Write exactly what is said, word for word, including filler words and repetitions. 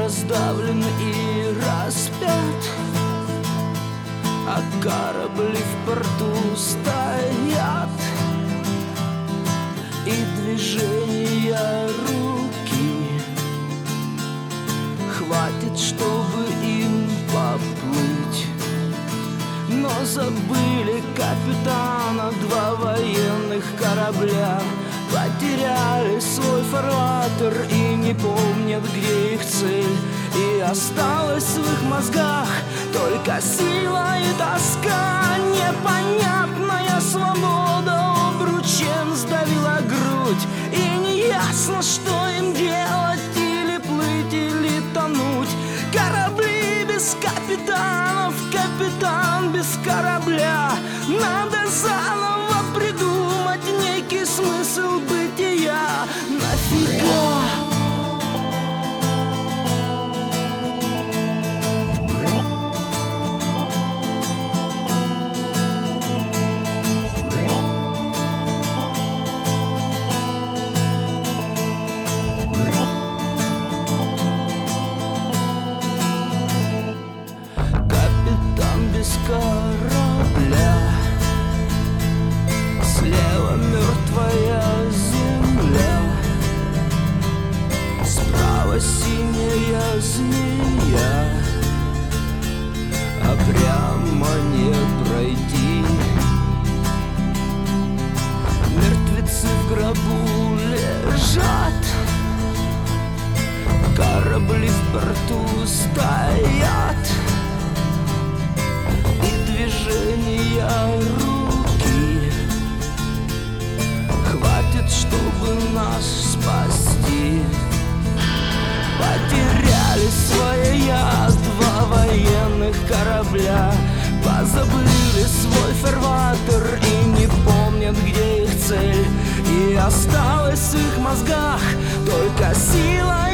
раздавлен и распят, а корабли в порту стоят, и движения руки хватит, чтобы им поплыть. Но забыли капитана два военных корабля, потеряли свой фарватер и не помнят, где их цель. И осталась в их мозгах только сила и тоска. Непонятная свобода обручем сдавила грудь, и неясно, что им делать: или плыть, или тонуть. Корабли без капитанов, капитан без корабля. Надо заново придумать некий смысл бытия. Нафига? Без корабля, слева мертвая земля, справа синяя змея, а прямо не пройти. Мертвецы в гробу лежат, корабли в порту стоят, движения руки хватит, чтобы нас спасти. Потеряли свой яд два военных корабля, позабыли свой фарватер и не помнят, где их цель. И осталась в их мозгах только сила